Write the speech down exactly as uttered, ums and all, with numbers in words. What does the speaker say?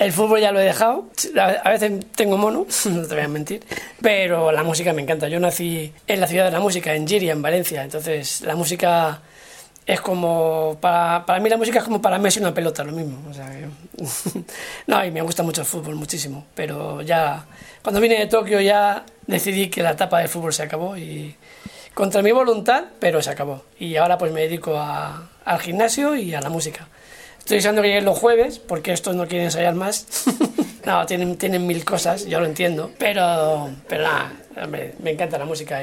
El fútbol ya lo he dejado, a veces tengo mono, no te voy a mentir, pero la música me encanta. Yo nací en la ciudad de la música, en Llíria, en Valencia, entonces la música es como, para, para mí la música es como para Messi una pelota, lo mismo. O sea, que, no, y me gusta mucho el fútbol, muchísimo, pero ya, cuando vine de Tokio ya decidí que la etapa del fútbol se acabó y contra mi voluntad, pero se acabó. Y ahora pues me dedico a, al gimnasio y a la música. Estoy deseando que lleguen los jueves, porque estos no quieren ensayar más. No, tienen, tienen mil cosas, yo lo entiendo. Pero, pero nada, me, me encanta la música.